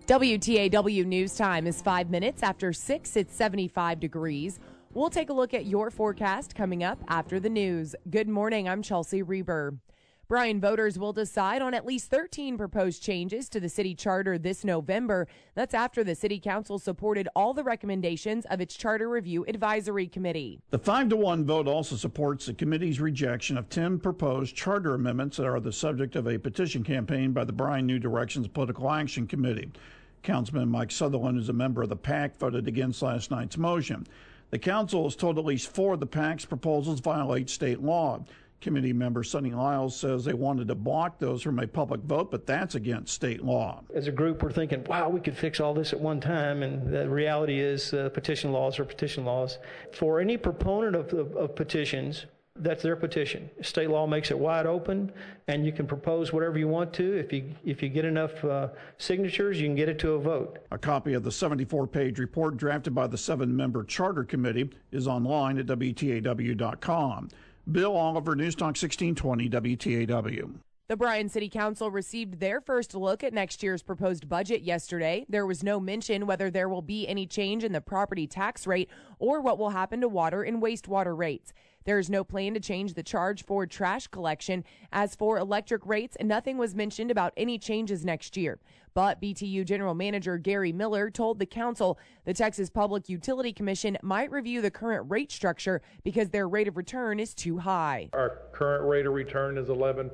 WTAW News Time is 5 minutes after 6. It's 75 degrees. We'll take a look at your forecast coming up after the news. Good morning. I'm Chelsea Reber. Bryan voters will decide on at least 13 proposed changes to the city charter this November. That's after the city council supported all the recommendations of its Charter Review Advisory Committee. The 5-1 vote also supports the committee's rejection of 10 proposed charter amendments that are the subject of a petition campaign by the Bryan New Directions Political Action Committee. Councilman Mike Sutherland, who's a member of the PAC, voted against last night's motion. The council is told at least 4 of the PAC's proposals violate state law. Committee member Sonny Lyles says they wanted to block those from a public vote, but that's against state law. As a group, we're thinking, wow, we could fix all this at one time, and the reality is petition laws are petition laws. For any proponent of petitions, that's their petition. State law makes it wide open, and you can propose whatever you want to. If you get enough signatures, you can get it to a vote. A copy of the 74-page report drafted by the 7-member Charter Committee is online at WTAW.com. Bill Oliver, News Talk 1620, WTAW. The Bryan City Council received their first look at next year's proposed budget yesterday. There was no mention whether there will be any change in the property tax rate or what will happen to water and wastewater rates. There is no plan to change the charge for trash collection. As for electric rates, nothing was mentioned about any changes next year. But BTU General Manager Gary Miller told the council the Texas Public Utility Commission might review the current rate structure because their rate of return is too high. Our current rate of return is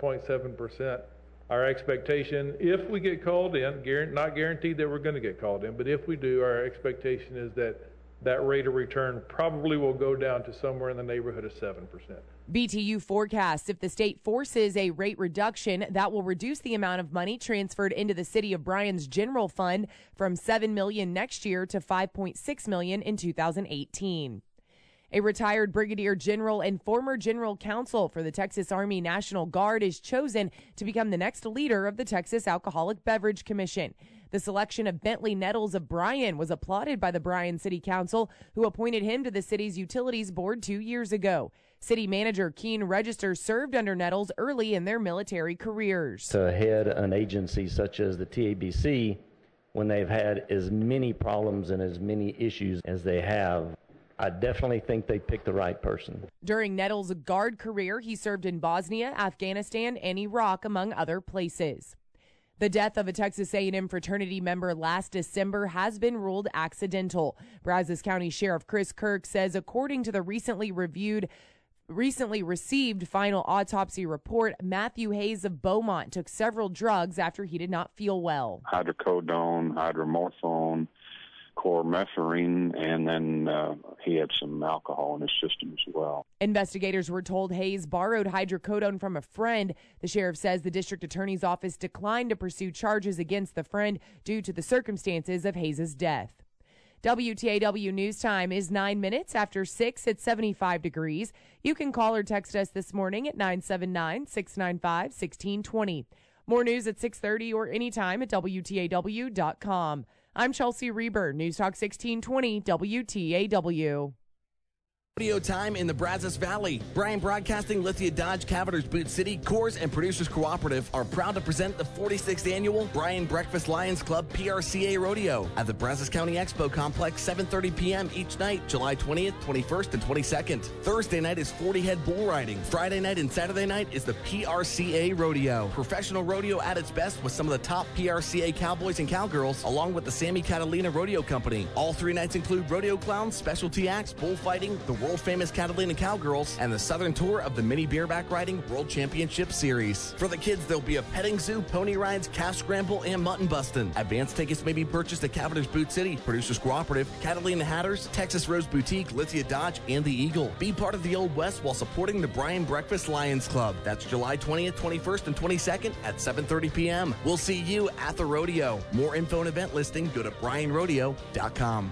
11.7%. Our expectation, if we get called in, not guaranteed that we're going to get called in, but if we do, our expectation is that rate of return probably will go down to somewhere in the neighborhood of 7%. BTU forecasts if the state forces a rate reduction, that will reduce the amount of money transferred into the city of Bryan's general fund from $7 million next year to $5.6 million in 2018. A retired brigadier general and former general counsel for the Texas Army National Guard is chosen to become the next leader of the Texas Alcoholic Beverage Commission. The selection of Bentley Nettles of Bryan was applauded by the Bryan City Council, who appointed him to the city's utilities board 2 years ago. City manager Keene Register served under Nettles early in their military careers. To head an agency such as the TABC, when they've had as many problems and as many issues as they have, I definitely think they picked the right person. During Nettles' Guard career, he served in Bosnia, Afghanistan, and Iraq, among other places. The death of a Texas A&M fraternity member last December has been ruled accidental. Brazos County Sheriff Chris Kirk says according to the recently received final autopsy report, Matthew Hayes of Beaumont took several drugs after he did not feel well. Hydrocodone, hydromorphone, chlormethamine, and then he had some alcohol in his system as well. Investigators were told Hayes borrowed hydrocodone from a friend. The sheriff says the district attorney's office declined to pursue charges against the friend due to the circumstances of Hayes' death. WTAW News Time is 9 minutes after 6 at 75 degrees. You can call or text us this morning at 979-695-1620. More news at 6:30 or anytime at WTAW.com. I'm Chelsea Reber, News Talk 1620, WTAW. Audio time in the Brazos Valley. Bryan Broadcasting, Lithia Dodge, Cavaliers Boot City, Coors, and Producers Cooperative are proud to present the 46th Annual Bryan Breakfast Lions Club PRCA Rodeo at the Brazos County Expo Complex, 7:30 p.m. each night, July 20th, 21st, and 22nd. Thursday night is 40-head bull riding. Friday night and Saturday night is the PRCA Rodeo. Professional rodeo at its best with some of the top PRCA cowboys and cowgirls, along with the Sammy Catalina Rodeo Company. All 3 nights include rodeo clowns, specialty acts, bullfighting, the world-famous Catalina Cowgirls, and the Southern Tour of the Mini Bareback Riding World Championship Series. For the kids, there'll be a petting zoo, pony rides, calf scramble, and mutton bustin'. Advance tickets may be purchased at Cavaliers Boot City, Producers Cooperative, Catalina Hatters, Texas Rose Boutique, Lithia Dodge, and the Eagle. Be part of the Old West while supporting the Bryan Breakfast Lions Club. That's July 20th, 21st, and 22nd at 7:30 p.m. We'll see you at the rodeo. More info and event listing, go to bryanrodeo.com.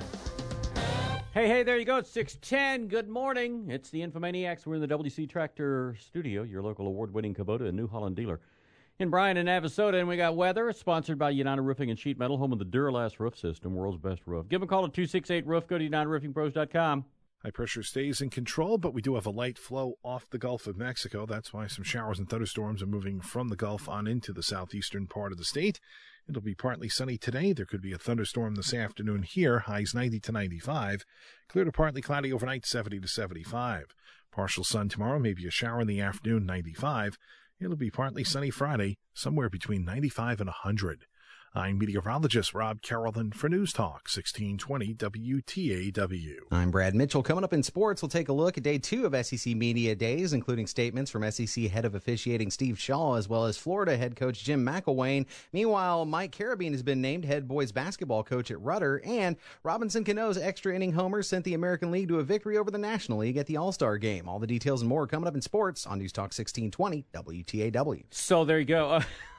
Hey, there you go. It's 6:10. Good morning. It's the Infomaniacs. We're in the WC Tractor Studio, your local award-winning Kubota and New Holland dealer in Bryan and Navasota. And we got weather, sponsored by United Roofing and Sheet Metal, home of the Duralast roof system, world's best roof. Give them a call at 268-ROOF. Go to UnitedRoofingPros.com. High pressure stays in control, but we do have a light flow off the Gulf of Mexico. That's why some showers and thunderstorms are moving from the Gulf on into the southeastern part of the state. It'll be partly sunny today. There could be a thunderstorm this afternoon here. Highs 90 to 95. Clear to partly cloudy overnight, 70 to 75. Partial sun tomorrow, maybe a shower in the afternoon, 95. It'll be partly sunny Friday, somewhere between 95 and 100. I'm meteorologist Rob Carolyn for News Talk 1620 WTAW. I'm Brad Mitchell. Coming up in sports, we'll take a look at day 2 of SEC Media Days, including statements from SEC head of officiating Steve Shaw, as well as Florida head coach Jim McElwain. Meanwhile, Mike Carabine has been named head boys basketball coach at Rudder, and Robinson Cano's extra inning homers sent the American League to a victory over the National League at the All-Star Game. All the details and more coming up in sports on News Talk 1620 WTAW. So there you go.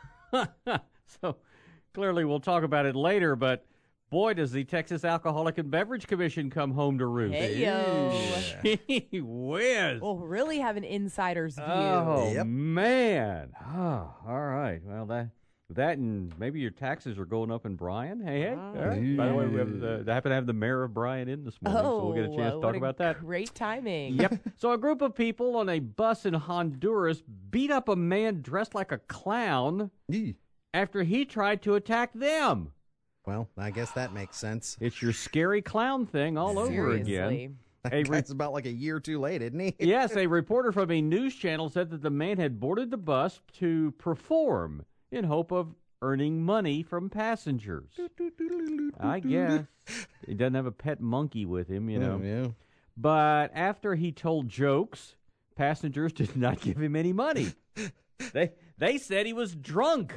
So clearly we'll talk about it later, but boy, does the Texas Alcoholic and Beverage Commission come home to roost. Hey-yo. Gee whiz. We'll really have an insider's view. Oh, man. Oh, all right. Well, that and maybe your taxes are going up in Bryan. Hey. All right. By the way, we happen to have the mayor of Bryan in this morning, so we'll get a chance to talk about that. Great timing. Yep. So a group of people on a bus in Honduras beat up a man dressed like a clown after he tried to attack them. Well, I guess that makes sense. It's your scary clown thing all over again. That guy's about like a year too late, isn't he? Yes, a reporter from a news channel said that the man had boarded the bus to perform in hope of earning money from passengers. I guess. He doesn't have a pet monkey with him, you know. Yeah. But after he told jokes, passengers did not give him any money. They said he was drunk.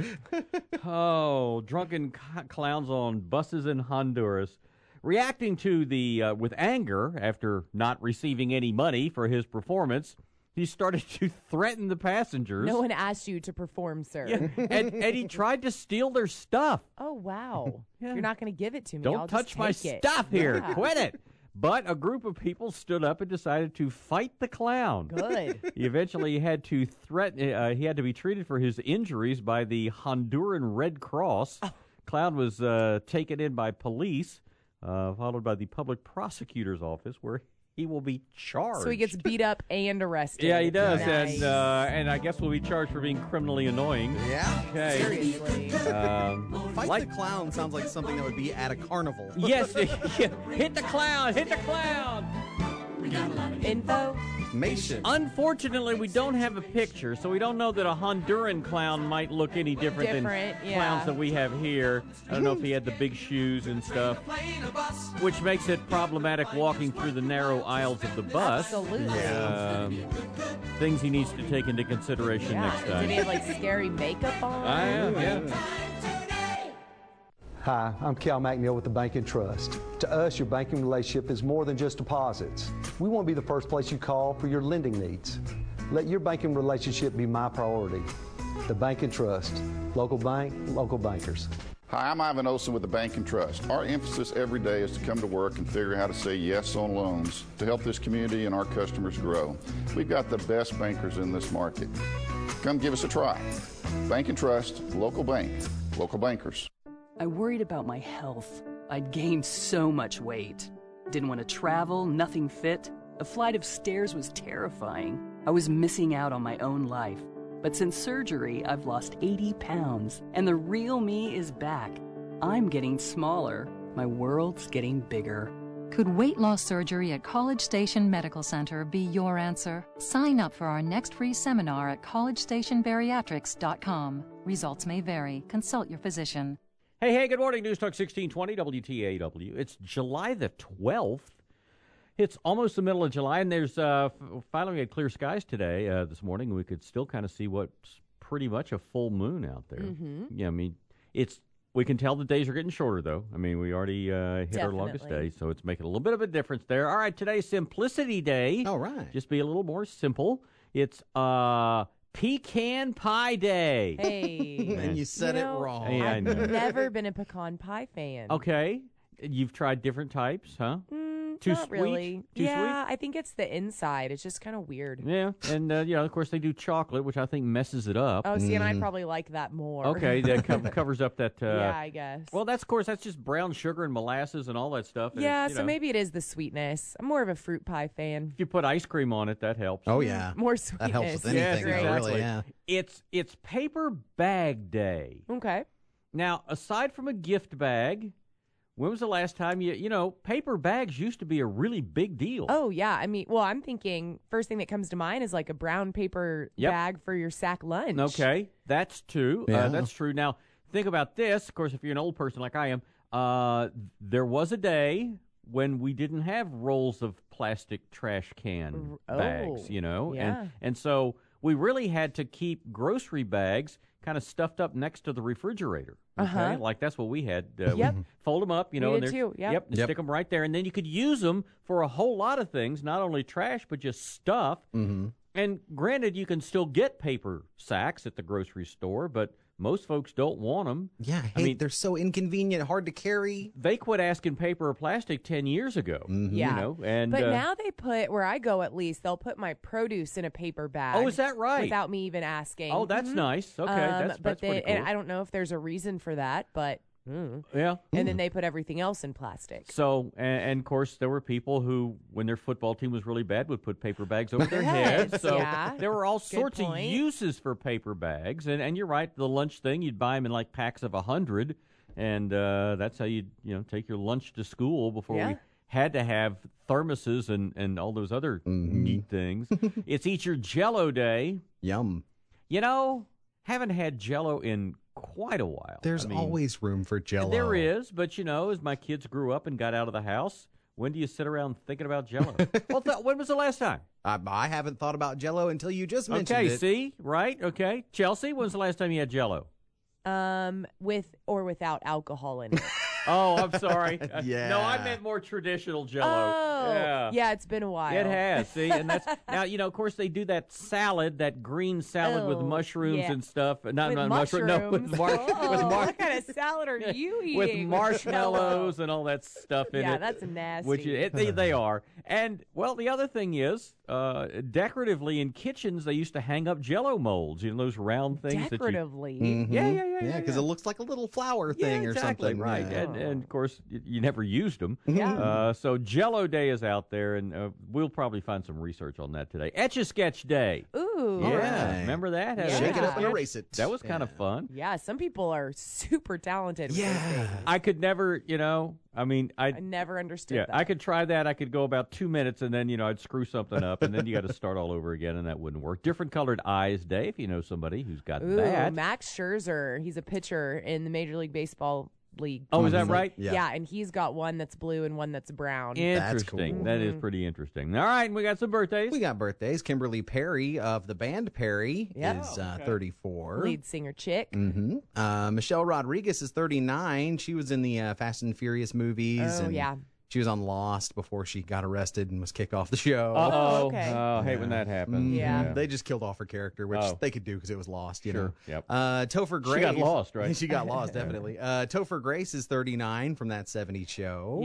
Oh, drunken clowns on buses in Honduras. Reacting to with anger after not receiving any money for his performance, he started to threaten the passengers. No one asked you to perform, sir. Yeah, and he tried to steal their stuff. Oh, wow. Yeah. You're not going to give it to me. Don't I'll touch just my take it. stuff here. Yeah. Quit it. But a group of people stood up and decided to fight the clown. Good. He eventually had to threaten. He had to be treated for his injuries by the Honduran Red Cross. Oh. Clown was taken in by police, followed by the public prosecutor's office, where he will be charged. So he gets beat up and arrested. Yeah, he does, Nice. and I guess will be charged for being criminally annoying. Yeah. Okay. Seriously. Fight the clown sounds like something that would be at a carnival. Yes. Hit the clown. Hit the clown. Information. Unfortunately, we don't have a picture, so we don't know that a Honduran clown might look any different than clowns that we have here. I don't know if he had the big shoes and stuff, which makes it problematic walking through the narrow aisles of the bus. Absolutely. Things he needs to take into consideration next time. Did he have like scary makeup on? I am, yeah. Hi, I'm Cal McNeil with the Bank and Trust. To us, your banking relationship is more than just deposits. We want to be the first place you call for your lending needs. Let your banking relationship be my priority. The Bank and Trust. Local bank, local bankers. Hi, I'm Ivan Olson with the Bank and Trust. Our emphasis every day is to come to work and figure out how to say yes on loans to help this community and our customers grow. We've got the best bankers in this market. Come give us a try. Bank and Trust, local bank, local bankers. I worried about my health. I'd gained so much weight. Didn't want to travel, nothing fit. A flight of stairs was terrifying. I was missing out on my own life. But since surgery, I've lost 80 pounds, and the real me is back. I'm getting smaller. My world's getting bigger. Could weight loss surgery at College Station Medical Center be your answer? Sign up for our next free seminar at collegestationbariatrics.com. Results may vary. Consult your physician. Hey, good morning. News Talk 1620 WTAW. It's July the 12th. It's almost the middle of July, and there's finally we had clear skies today, this morning. We could still kind of see what's pretty much a full moon out there. Mm-hmm. Yeah, I mean, we can tell the days are getting shorter, though. I mean, we already hit our longest day, so it's making a little bit of a difference there. All right, today's Simplicity Day. All right. Just be a little more simple. It's Pecan Pie Day. Hey. And you said it wrong. Yeah, I know. I've never been a pecan pie fan. Okay. You've tried different types, huh? Too not sweet? really. Too yeah, I think it's the inside. It's just kind of weird. Yeah, and of course they do chocolate, which I think messes it up. Oh, see, and I probably like that more. Okay, that covers up that. Yeah, I guess. Well, that's just brown sugar and molasses and all that stuff. And yeah, so maybe it is the sweetness. I'm more of a fruit pie fan. If you put ice cream on it, that helps. Oh yeah, more sweetness. That helps with anything. Yes, exactly. Really, yeah. It's paper bag day. Okay. Now, aside from a gift bag, when was the last time paper bags used to be a really big deal? Oh, yeah. I mean, well, I'm thinking first thing that comes to mind is like a brown paper bag for your sack lunch. Okay, that's true. Yeah. That's true. Now, think about this. Of course, if you're an old person like I am, there was a day when we didn't have rolls of plastic trash can bags, Yeah. And so we really had to keep grocery bags kind of stuffed up next to the refrigerator. Okay, like that's what we had. Yep. Fold them up, We and did too, yep. stick them right there, and then you could use them for a whole lot of things, not only trash but just stuff. Mm-hmm. And granted, you can still get paper sacks at the grocery store, but most folks don't want them. Yeah, I mean, they're so inconvenient, hard to carry. They quit asking paper or plastic 10 years ago. Mm-hmm. Yeah. And but now they put, where I go at least, they'll put my produce in a paper bag. Oh, is that right? Without me even asking. Oh, that's nice. Okay, that's pretty cool. And I don't know if there's a reason for that, but yeah. And then they put everything else in plastic. So, and of course, there were people who, when their football team was really bad, would put paper bags over their heads. So there were all sorts of uses for paper bags. And you're right, the lunch thing, you'd buy them in like packs of 100, and that's how you'd take your lunch to school before we had to have thermoses and all those other neat things. It's Eat Your Jell-O Day. Yum. Haven't had Jell-O in quite a while. There's always room for Jell-O. There is, but as my kids grew up and got out of the house, when do you sit around thinking about Jell-O? Well, when was the last time? I haven't thought about Jell-O until you just mentioned it. Okay, see? Right? Okay. Chelsea, when was the last time you had Jell-O? With or without alcohol in it. Oh, I'm sorry. Yeah. No, I meant more traditional Jell-O. Oh, yeah, it's been a while. It has, see, and that's now. Of course, they do that salad, that green salad with mushrooms and stuff. Not mushrooms. No, with what kind of salad are you eating? With marshmallows and all that stuff in it. Yeah, that's nasty. Which they are. And the other thing is, decoratively in kitchens, they used to hang up Jell-O molds. Those round things. Decoratively. Mm-hmm. Yeah, because it looks like a little flower thing or something. Right. Yeah. And of course, you never used them. Yeah. So Jell-O Day is out there, and we'll probably find some research on that today. Etch-a-Sketch Day. Ooh. Yeah. Right. Remember that? Yeah. Shake it up and erase it. That was kind of fun. Yeah, some people are super talented. With those things. I could never, I never understood that. I could try that. I could go about 2 minutes, and then, I'd screw something up, and then you got to start all over again, and that wouldn't work. Different colored eyes day, if you know somebody who's got that. Max Scherzer, he's a pitcher in the Major League Baseball league. Oh, is that right? Yeah, and he's got one that's blue and one that's brown. Interesting. Cool. That is pretty interesting. All right, we got some birthdays. We got birthdays. Kimberly Perry of the band Perry is 34. Lead singer chick. Mm-hmm. Michelle Rodriguez is 39. She was in the Fast and Furious movies. Oh, and yeah. She was on Lost before she got arrested and was kicked off the show. Uh-oh. Okay. Oh, hate when that happens. Yeah. They just killed off her character, which they could do because it was Lost, you know. Yep. Topher Grace. She got lost, right? She got lost, definitely. Topher Grace is 39 from that 70s show.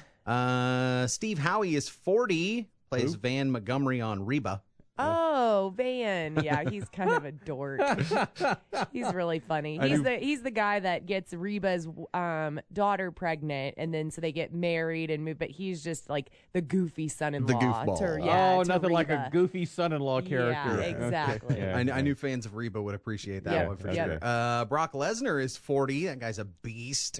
Yep. Steve Howie is 40, plays Van Montgomery on Reba. Oh, Van. Yeah, he's kind of a dork. He's really funny. He's the guy that gets Reba's daughter pregnant, and then so they get married and move. But he's just like the goofy son-in-law. The goofball. Nothing Reba. like a goofy son-in-law character. Yeah, exactly. Okay. I knew fans of Reba would appreciate that one for sure. Brock Lesnar is 40. That guy's a beast.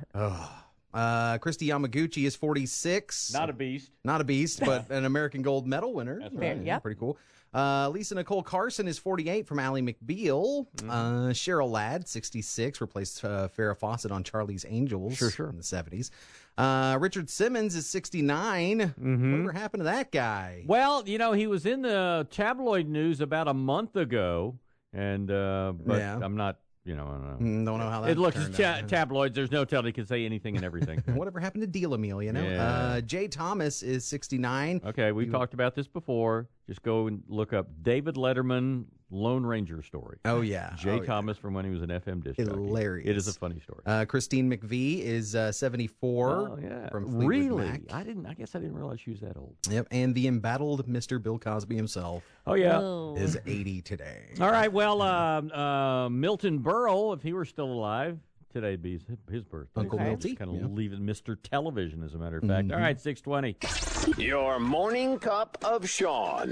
Christy Yamaguchi is 46. Not a beast. Not a beast, but an American gold medal winner. That's right. Yeah. Pretty cool. Lisa Nicole Carson is 48 from Ally McBeal. Cheryl Ladd, 66, replaced Farrah Fawcett on Charlie's Angels in the 70s. Richard Simmons is 69. Whatever happened to that guy? Well, he was in the tabloid news about a month ago, and but I'm not. Don't know how that it looks turned out. tabloids. There's no telling. He can say anything and everything. Whatever happened to Deal a Meal, Yeah. Jay Thomas is 69. Okay, we've talked about this before. Just go and look up David Letterman Lone Ranger story. Oh, yeah. Jay Thomas from when he was an FM disc jockey. Hilarious. It is a funny story. Christine McVie is 74. Oh, yeah. From Fleetwood really? Mac. I guess I didn't realize she was that old. Yep, and the embattled Mr. Bill Cosby himself. Oh, yeah. Is 80 today. All right, well, Milton Berle, if he were still alive, today would be his birthday. Uncle Milty. Kind of leaving Mr. Television, as a matter of fact. All right, 6:20. Your morning cup of Sean.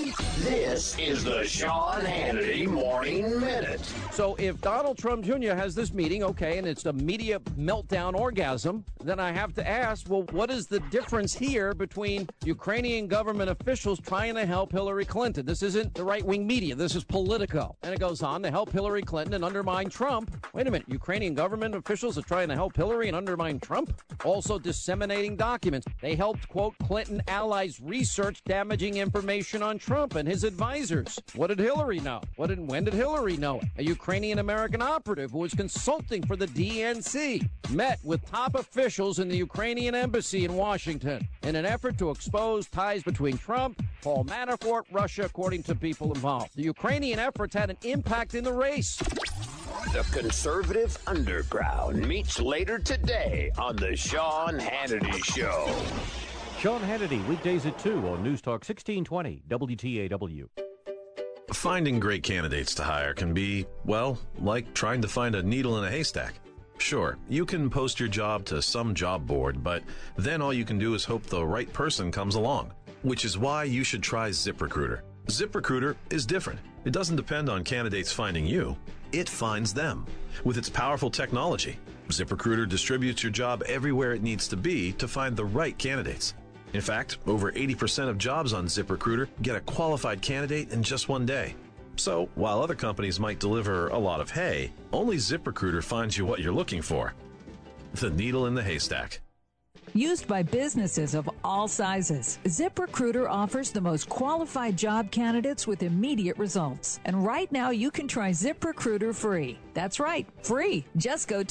This is the Sean Hannity Morning Minute. So if Donald Trump Jr. has this meeting, okay, and it's a media meltdown orgasm, then I have to ask, well, what is the difference here between Ukrainian government officials trying to help Hillary Clinton? This isn't the right-wing media. This is Politico. And it goes on to help Hillary Clinton and undermine Trump. Wait a minute, Ukrainian government officials are trying to help Hillary and undermine Trump? Also disseminating documents. They helped, quote, Clinton allies research damaging information on Trump and his advisors. What did Hillary know? When did Hillary know it? A Ukrainian-American operative who was consulting for the DNC met with top officials in the Ukrainian embassy in Washington in an effort to expose ties between Trump, Paul Manafort, Russia, according to people involved. The Ukrainian efforts had an impact in the race. The conservative underground meets later today on the Sean Hannity Show. Sean Hannity, weekdays at 2 on News Talk 1620 WTAW. Finding great candidates to hire can be, well, like trying to find a needle in a haystack. Sure, you can post your job to some job board, but then all you can do is hope the right person comes along, which is why you should try ZipRecruiter. ZipRecruiter is different. It doesn't depend on candidates finding you. It finds them. With its powerful technology, ZipRecruiter distributes your job everywhere it needs to be to find the right candidates. In fact, over 80% of jobs on ZipRecruiter get a qualified candidate in just one day. So, while other companies might deliver a lot of hay, only ZipRecruiter finds you what you're looking for. The needle in the haystack. Used by businesses of all sizes, ZipRecruiter offers the most qualified job candidates with immediate results. And right now you can try ZipRecruiter free. That's right, free. Just go to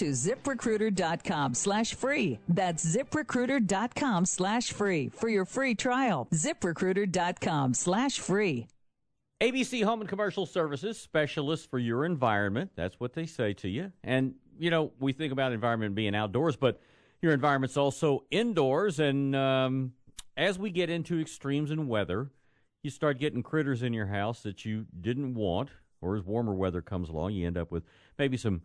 ZipRecruiter.com/free. That's ZipRecruiter.com/free for your free trial. ZipRecruiter.com/free. ABC Home and Commercial Services, specialists for your environment. That's what they say to you. And, you know, we think about environment being outdoors, but your environment's also indoors. And as we get into extremes in weather, you start getting critters in your house that you didn't want, or as warmer weather comes along, you end up with maybe some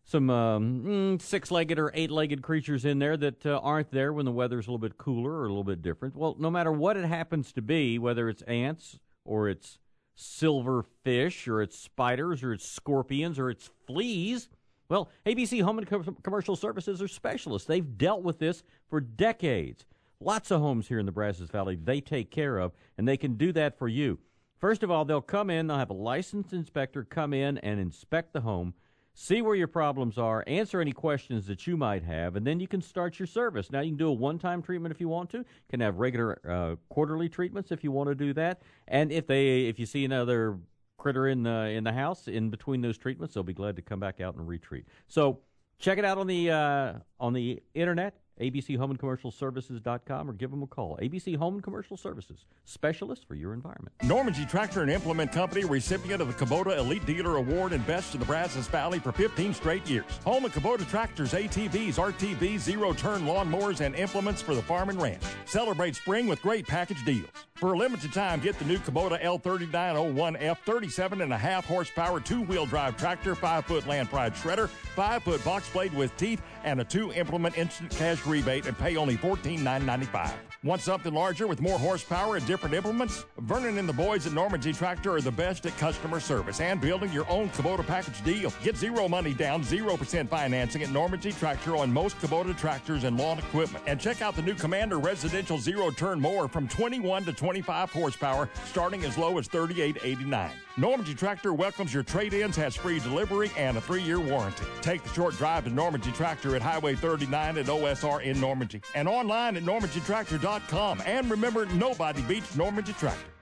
six-legged or eight-legged creatures in there that aren't there when the weather's a little bit cooler or a little bit different. Well, no matter what it happens to be, whether it's ants or it's silverfish or it's spiders or it's scorpions or it's fleas, well, ABC Home and Commercial Services are specialists. They've dealt with this for decades. Lots of homes here in the Brazos Valley they take care of, and they can do that for you. First of all, they'll come in, they'll have a licensed inspector come in and inspect the home, see where your problems are, answer any questions that you might have, and then you can start your service. Now, you can do a one-time treatment if you want to. You can have regular quarterly treatments if you want to do that. And if you see another critter in the house in between those treatments, they'll be glad to come back out and retreat. So check it out on the internet, abchomeandcommercialservices.com, or give them a call. ABC Home and Commercial Services, specialists for your environment. Normandy Tractor and Implement Company, recipient of the Kubota Elite Dealer Award and Best in the Brazos Valley for 15 straight years. Home and Kubota tractors, ATVs, RTVs, zero-turn lawnmowers, and implements for the farm and ranch. Celebrate spring with great package deals. For a limited time, get the new Kubota L3901F 37.5 horsepower two-wheel drive tractor, 5-foot land pride shredder, 5-foot box blade with teeth, and a 2-implement instant cash rebate and pay only $14,995. Want something larger with more horsepower and different implements? Vernon and the boys at Normandy Tractor are the best at customer service and building your own Kubota package deal. Get zero money down, 0% financing at Normandy Tractor on most Kubota tractors and lawn equipment. And check out the new Commander Residential Zero-Turn Mower from 21 to 25 horsepower, starting as low as $38.89. Normandy Tractor welcomes your trade-ins, has free delivery, and a 3-year warranty. Take the short drive to Normandy Tractor at Highway 39 at OSR in Normandy, and online at normandytractor.com. And remember, nobody beats Normandy Tractor.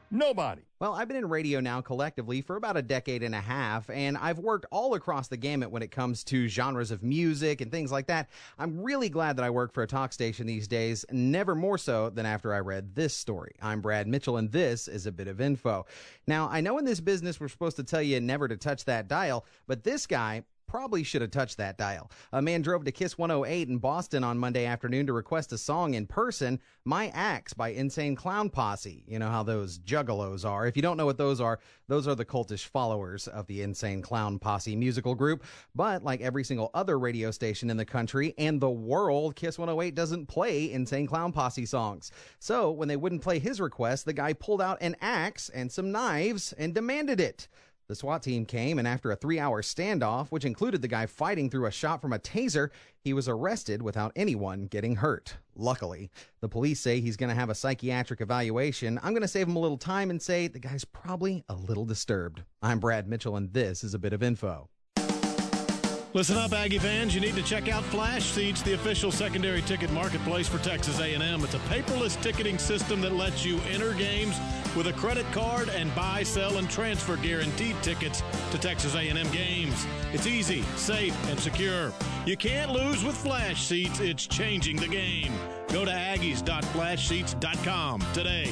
Nobody. Well, I've been in radio now collectively for about a decade and a half, and I've worked all across the gamut when it comes to genres of music and things like that. I'm really glad that I work for a talk station these days, never more so than after I read this story. I'm Brad Mitchell, and this is a bit of info. Now, I know in this business we're supposed to tell you never to touch that dial, but this guy probably should have touched that dial. A man drove to Kiss 108 in Boston on Monday afternoon to request a song in person, My Axe by Insane Clown Posse. You know how those juggalos are. If you don't know what those are the cultish followers of the Insane Clown Posse musical group. But like every single other radio station in the country and the world, Kiss 108 doesn't play Insane Clown Posse songs. So when they wouldn't play his request, the guy pulled out an axe and some knives and demanded it. The SWAT team came, and after a 3-hour standoff, which included the guy fighting through a shot from a taser, he was arrested without anyone getting hurt. Luckily, the police say he's going to have a psychiatric evaluation. I'm going to save him a little time and say the guy's probably a little disturbed. I'm Brad Mitchell, and this is a bit of info. Listen up, Aggie fans. You need to check out Flash Seats, the official secondary ticket marketplace for Texas A&M. It's a paperless ticketing system that lets you enter games with a credit card and buy, sell, and transfer guaranteed tickets to Texas A&M games. It's easy, safe, and secure. You can't lose with Flash Seats. It's changing the game. Go to aggies.flashseats.com today.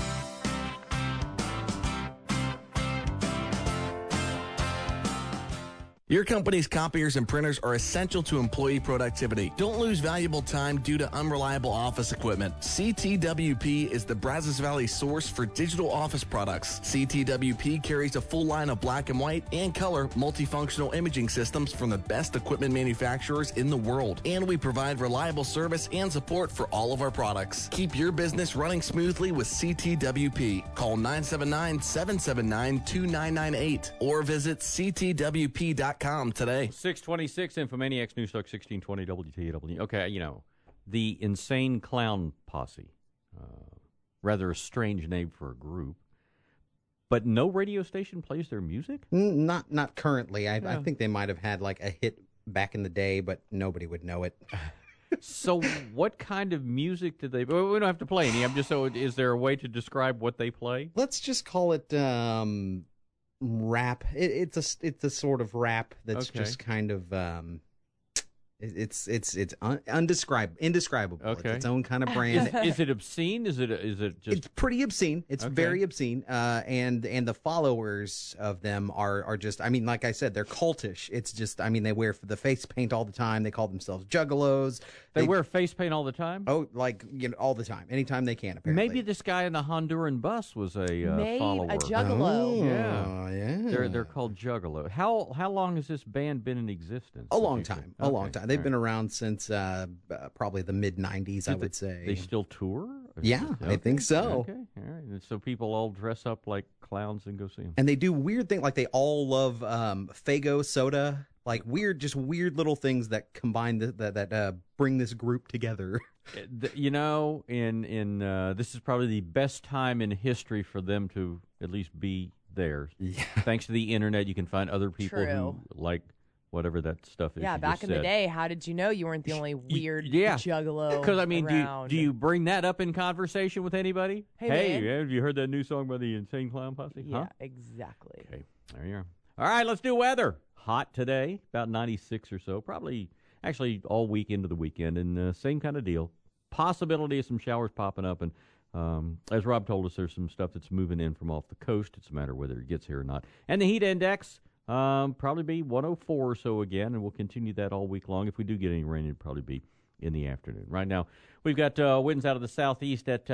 Your company's copiers and printers are essential to employee productivity. Don't lose valuable time due to unreliable office equipment. CTWP is the Brazos Valley source for digital office products. CTWP carries a full line of black and white and color multifunctional imaging systems from the best equipment manufacturers in the world. And we provide reliable service and support for all of our products. Keep your business running smoothly with CTWP. Call 979-779-2998 or visit ctwp.com today. 626 Infomaniacs News Talk 1620 WTW. Okay, you know, the Insane Clown Posse. Rather a strange name for a group. But no radio station plays their music? Not currently. I think they might have had like a hit back in the day, but nobody would know it. So what kind of music do they... We don't have to play any. Is there a way to describe what they play? Let's just call it... rap. It's a sort of rap that's just kind of it's indescribable. Okay. It's its own kind of brand. Is it obscene? Is it just? It's pretty obscene. It's very obscene. And the followers of them are just. I mean, like I said, they're cultish. It's just. I mean, they wear the face paint all the time. They call themselves juggalos. They wear face paint all the time. Oh, like all the time, anytime they can. Apparently, maybe this guy in the Honduran bus was a follower, a juggalo. Oh, yeah. They're called juggalo. How long has this band been in existence? A long time. A long time. They've been around since probably the mid '90s, I would say. They still tour? Yeah, I think so. Okay, all right. And so people all dress up like clowns and go see them. And they do weird things, like they all love Faygo soda, like just weird little things that combine that bring this group together. You know, in this is probably the best time in history for them to at least be there. Yeah. Thanks to the internet, you can find other people who like whatever that stuff is. Yeah, back in the day, how did you know you weren't the only weird juggalo? Because I mean, around? do you bring that up in conversation with anybody? Hey, man. Have you heard that new song by the Insane Clown Posse? Yeah, huh? exactly. Okay, there you are. All right, let's do weather. Hot today, about 96 or so. Probably actually all week into the weekend, and same kind of deal. Possibility of some showers popping up, and as Rob told us, there's some stuff that's moving in from off the coast. It's a matter of whether it gets here or not. And the heat index. Probably be 104 or so again, and we'll continue that all week long. If we do get any rain, it'll probably be in the afternoon. Right now, we've got winds out of the southeast at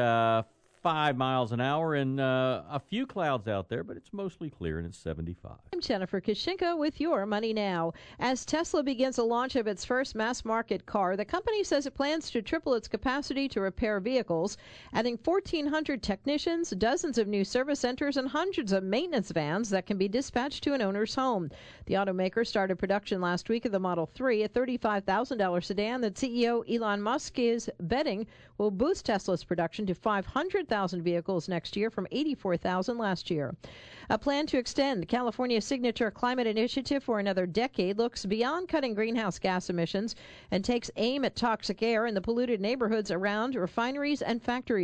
5 miles an hour, and a few clouds out there, but it's mostly clear, and it's 75. I'm Jennifer Kishinka with Your Money Now. As Tesla begins the launch of its first mass-market car, the company says it plans to triple its capacity to repair vehicles, adding 1,400 technicians, dozens of new service centers, and hundreds of maintenance vans that can be dispatched to an owner's home. The automaker started production last week of the Model 3, a $35,000 sedan that CEO Elon Musk is betting will boost Tesla's production to 500,000 vehicles next year from 84,000 last year. A plan to extend California's signature climate initiative for another decade looks beyond cutting greenhouse gas emissions and takes aim at toxic air in the polluted neighborhoods around refineries and factories.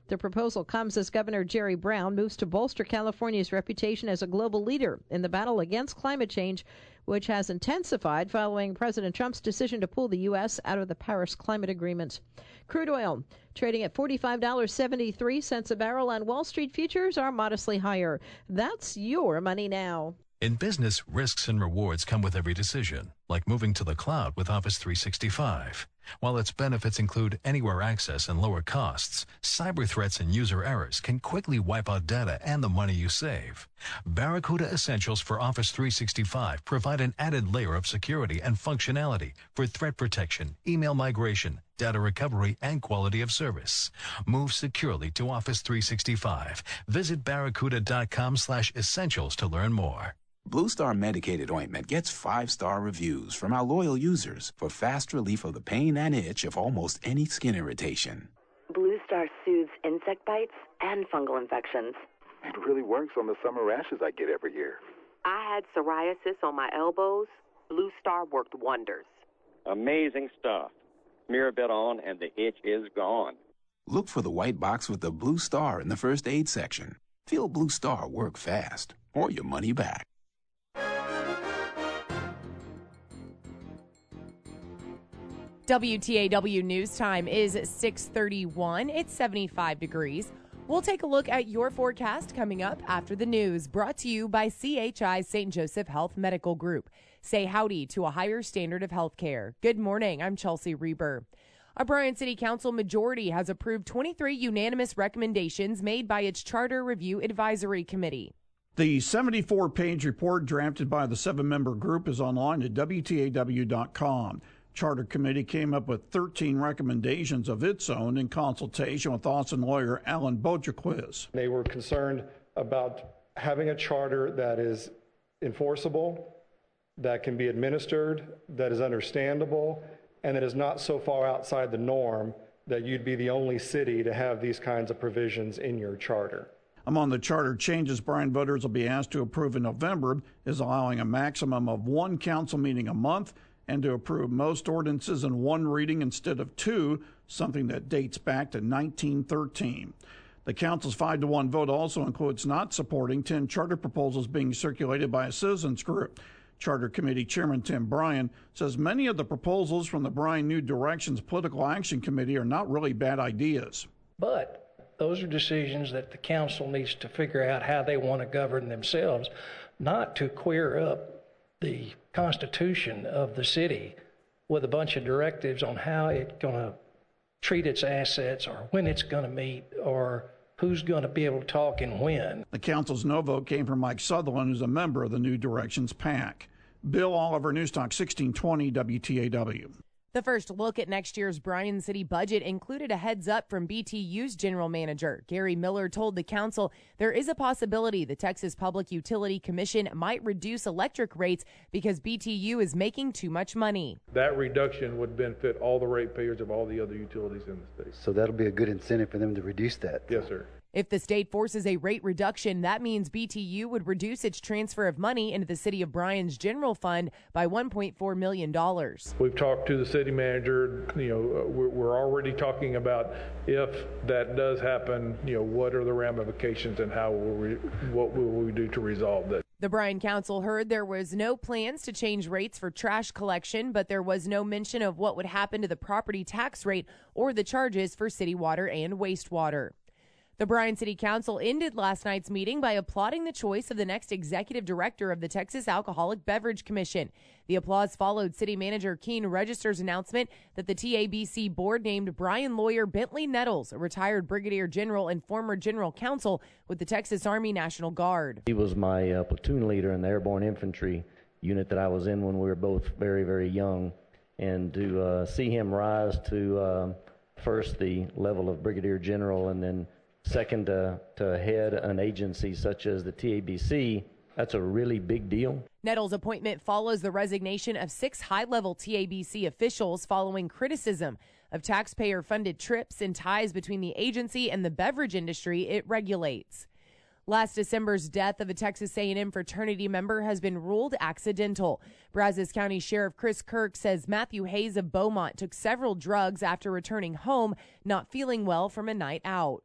The proposal comes as Governor Jerry Brown moves to bolster California's reputation as a global leader in the battle against climate change, which has intensified following President Trump's decision to pull the U.S. out of the Paris Climate Agreement. Crude oil trading at $45.73 a barrel, and Wall Street futures are modestly higher. That's your Money Now. In business, risks and rewards come with every decision, like moving to the cloud with Office 365. While its benefits include anywhere access and lower costs, cyber threats and user errors can quickly wipe out data and the money you save. Barracuda Essentials for Office 365 provide an added layer of security and functionality for threat protection, email migration, data recovery, and quality of service. Move securely to Office 365. Visit barracuda.com/essentials to learn more. Blue Star Medicated Ointment gets 5-star reviews from our loyal users for fast relief of the pain and itch of almost any skin irritation. Blue Star soothes insect bites and fungal infections. It really works on the summer rashes I get every year. I had psoriasis on my elbows. Blue Star worked wonders. Amazing stuff. Smear a bit on and the itch is gone. Look for the white box with the Blue Star in the first aid section. Feel Blue Star work fast, or your money back. WTAW News Time is 6:31. It's 75 degrees. We'll take a look at your forecast coming up after the news, brought to you by CHI St. Joseph Health Medical Group. Say howdy to a higher standard of health care. Good morning. I'm Chelsea Reber. A Bryan City Council majority has approved 23 unanimous recommendations made by its Charter Review Advisory Committee. The 74-page report drafted by the 7-member group is online at WTAW.com. Charter Committee came up with 13 recommendations of its own in consultation with Austin lawyer Alan Bojaquist. They were concerned about having a charter that is enforceable, that can be administered, that is understandable, and that is not so far outside the norm that you'd be the only city to have these kinds of provisions in your charter. Among the charter changes Bryan voters will be asked to approve in November is allowing a maximum of one council meeting a month and to approve most ordinances in one reading instead of two, something that dates back to 1913. The council's 5-1 vote also includes not supporting 10 charter proposals being circulated by a citizens group. Charter Committee Chairman Tim Bryan says many of the proposals from the Bryan New Directions Political Action Committee are not really bad ideas. But those are decisions that the council needs to figure out how they want to govern themselves, not to queer up the constitution of the city with a bunch of directives on how it's going to treat its assets or when it's going to meet or who's going to be able to talk and when. The council's no vote came from Mike Sutherland, who's a member of the New Directions PAC. Bill Oliver, News Talk 1620 WTAW. The first look at next year's Bryan City budget included a heads up from BTU's general manager. Gary Miller told the council there is a possibility the Texas Public Utility Commission might reduce electric rates because BTU is making too much money. That reduction would benefit all the ratepayers of all the other utilities in the state. So that'll be a good incentive for them to reduce that. Yes, sir. If the state forces a rate reduction, that means BTU would reduce its transfer of money into the city of Bryan's general fund by $1.4 million. We've talked to the city manager. We're already talking about if that does happen, what are the ramifications and what will we do to resolve that? The Bryan Council heard there was no plans to change rates for trash collection, but there was no mention of what would happen to the property tax rate or the charges for city water and wastewater. The Bryan City Council ended last night's meeting by applauding the choice of the next executive director of the Texas Alcoholic Beverage Commission. The applause followed City Manager Keene Register's announcement that the TABC board named Bryan lawyer Bentley Nettles, a retired brigadier general and former general counsel with the Texas Army National Guard. He was my platoon leader in the airborne infantry unit that I was in when we were both very, very young. And to see him rise to first the level of brigadier general and then second to head an agency such as the TABC, that's a really big deal. Nettles' appointment follows the resignation of 6 high-level TABC officials following criticism of taxpayer-funded trips and ties between the agency and the beverage industry it regulates. Last December's death of a Texas A&M fraternity member has been ruled accidental. Brazos County Sheriff Chris Kirk says Matthew Hayes of Beaumont took several drugs after returning home, not feeling well from a night out.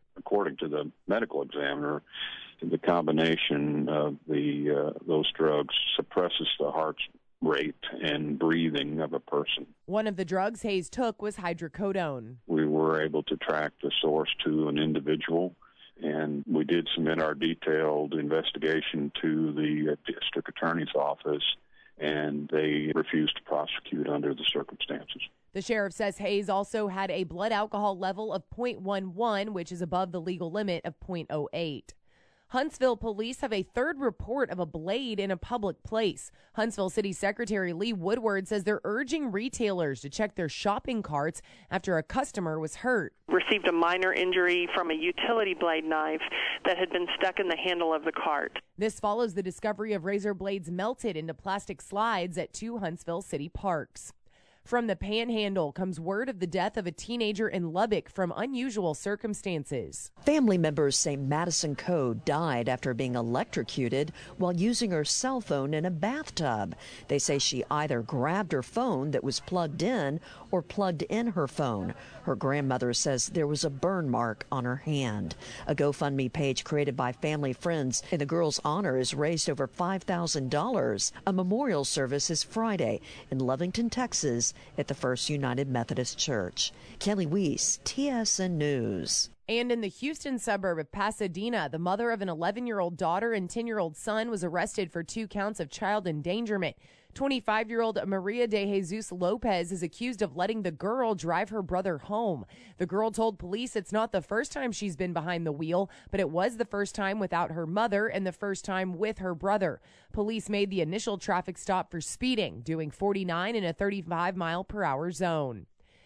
according to the medical examiner, the combination of those drugs suppresses the heart's rate and breathing of a person. One of the drugs Hayes took was hydrocodone. We were able to track the source to an individual, and we did submit our detailed investigation to the district attorney's office, and they refused to prosecute under the circumstances. The sheriff says Hayes also had a blood alcohol level of 0.11, which is above the legal limit of 0.08. Huntsville police have a third report of a blade in a public place. Huntsville City Secretary Lee Woodward says they're urging retailers to check their shopping carts after a customer was hurt. Received a minor injury from a utility blade knife that had been stuck in the handle of the cart. This follows the discovery of razor blades melted into plastic slides at 2 Huntsville city parks. From the Panhandle comes word of the death of a teenager in Lubbock from unusual circumstances. Family members say Madison Coe died after being electrocuted while using her cell phone in a bathtub. They say she either grabbed her phone that was plugged in or plugged in her phone. Her grandmother says there was a burn mark on her hand. A GoFundMe page created by family friends in the girl's honor has raised over $5,000. A memorial service is Friday in Lovington, Texas, at the First United Methodist Church. Kelly Weiss, TSN News. And in the Houston suburb of Pasadena, the mother of an 11-year-old daughter and 10-year-old son was arrested for 2 counts of child endangerment. 25-year-old Maria de Jesus Lopez is accused of letting the girl drive her brother home. The girl told police it's not the first time she's been behind the wheel, but it was the first time without her mother and the first time with her brother. Police made the initial traffic stop for speeding, doing 49 in a 35-mile-per-hour zone.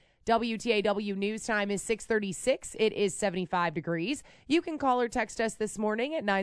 WTAW News Time is 6:36. It is 75 degrees. You can call or text us this morning at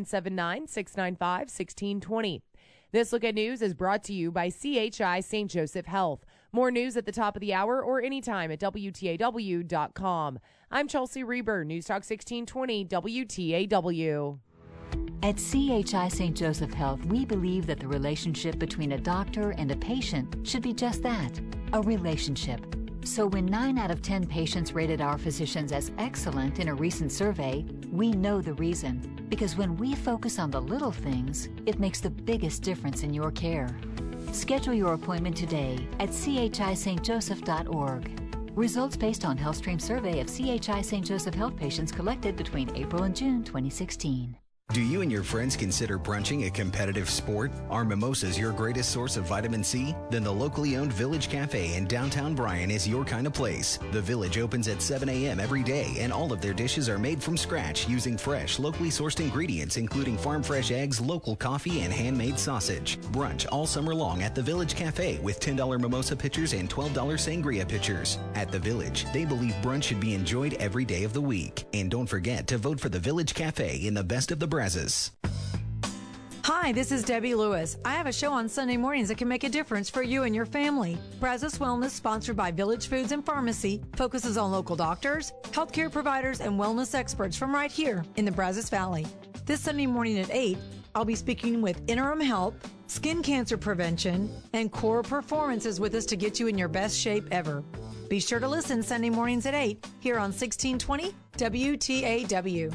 979-695-1620. This Look at News is brought to you by CHI St. Joseph Health. More news at the top of the hour or anytime at WTAW.com. I'm Chelsea Reber, News Talk 1620 WTAW. At CHI St. Joseph Health, we believe that the relationship between a doctor and a patient should be just that, a relationship. So when 9 out of 10 patients rated our physicians as excellent in a recent survey, we know the reason. Because when we focus on the little things, it makes the biggest difference in your care. Schedule your appointment today at chistjoseph.org. Results based on HealthStream survey of CHI St. Joseph Health patients collected between April and June 2016. Do you and your friends consider brunching a competitive sport? Are mimosas your greatest source of vitamin C? Then the locally owned Village Cafe in downtown Bryan is your kind of place. The Village opens at 7 a.m. every day, and all of their dishes are made from scratch using fresh, locally sourced ingredients, including farm fresh eggs, local coffee, and handmade sausage. Brunch all summer long at the Village Cafe with $10 mimosa pitchers and $12 sangria pitchers. At the Village, they believe brunch should be enjoyed every day of the week. And don't forget to vote for the Village Cafe in the best of the Brazos. Hi, this is Debbie Lewis. I have a show on Sunday mornings that can make a difference for you and your family. Brazos Wellness, sponsored by Village Foods and Pharmacy, focuses on local doctors, healthcare providers, and wellness experts from right here in the Brazos Valley. This Sunday morning at 8, I'll be speaking with Interim Health, Skin Cancer Prevention, and Core Performances with us to get you in your best shape ever. Be sure to listen Sunday mornings at 8 here on 1620 WTAW.